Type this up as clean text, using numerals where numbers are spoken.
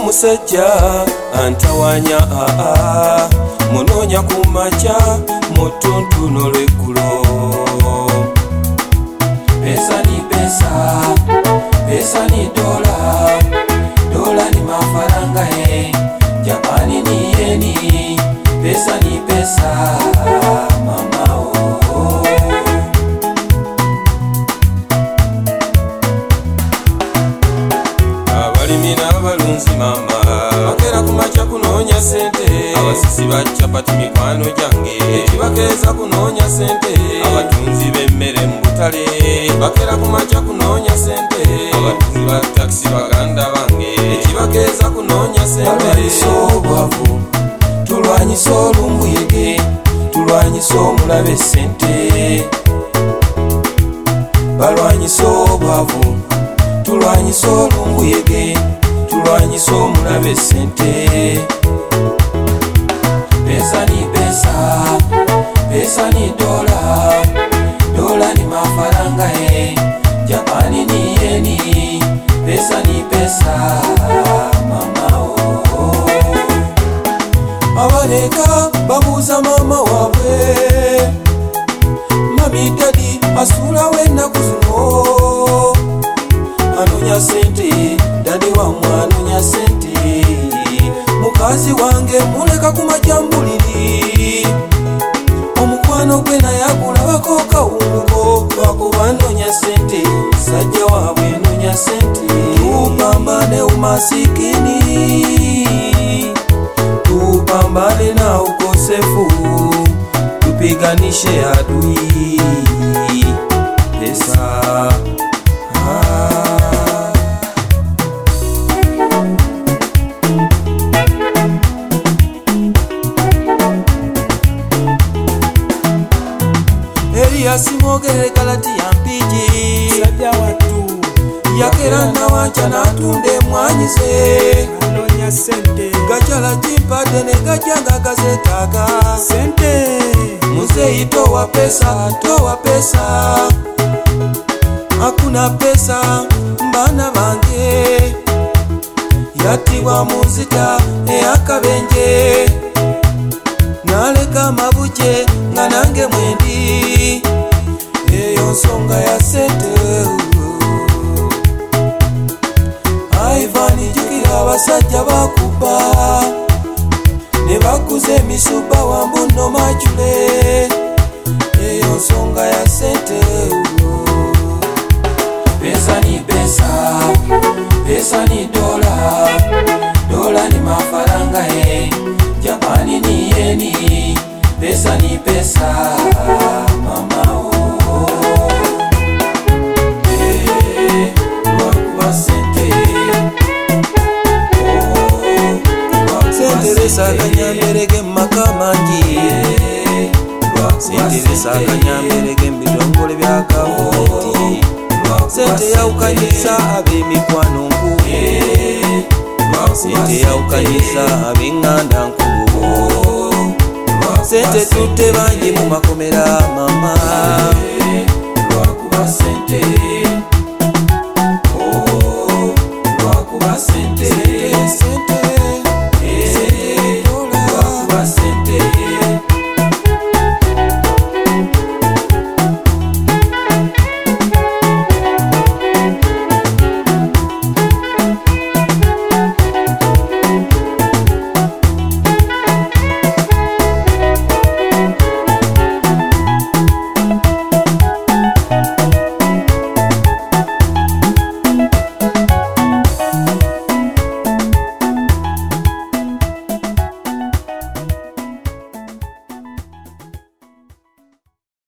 musajja antawanya munonya kumacha mutuntuno lweggulo. Pesa ni pesa, pesa ni dola, dola ni mafaranga Japani ni yeni, pesa ni pesa mama abalimi n'abalunzi mama bakera kumacha kunonya sente, abasisi ba chapati mikwano jange ekibakeeza kunonya sente, abatunzi b'emmere mu butale bakera kumacha kunonya sente, abatunzi ba taxi baganda bange ekibakeeza kunonya sente. Obwavu tulwanyisa olumbuyege, tulwanyisa omulabe sente, balwanyisa obwavu tulwanyisa olumbuyege, tulwanyisa omulabe sente. Pesa ni pesa, pesa ni dola, dola ni mafaranga Japani ni yeni, pesa ni pesa mama abaleka babuuza mama wabwe, mami dadi asula w'ennaku zino anonya sente, dadi wamwe anonya sente, mukazi wange muleka kumajambuliri, omukwano gwe naye agulabako kawunguko lwakuba anonya sente, musajja waabwe anonya sente. Tupambane umasikini, tupambane na ukosefu, tupiganishe adui. Pesa Elias Mogere Galati yampiji Sajja watu yakera nawancha natunde mwanyize anonya sente, gachala chipade ne gajanga gazetaka sente muzei toa pesa, toa pesa, hakuna pesa mbana bange yatiwa muzita akabenje naleka mabuche nga nange mwendi eyo nsonga ya sente. Ivani jukira abasajja bakuba ne bakuze emisuba wambuno machule eyo nsonga ya sente. Pesa ni pesa, pesa ni dola, dola ni mafaranga Japani ni yeni, pesa ni pesa mama lwakuba sente. Sente lesa akanyamberege mumaka mangi, sente lesa akanyamberege mubitongole bya gavumenti, sente yawukanyisa ab'emikwano nkulu, sente yawukanyisa ab'eŋŋanda nkulu, sente tutte bangi mu makomera mama lwakuba sente. Lwakuba sente, sente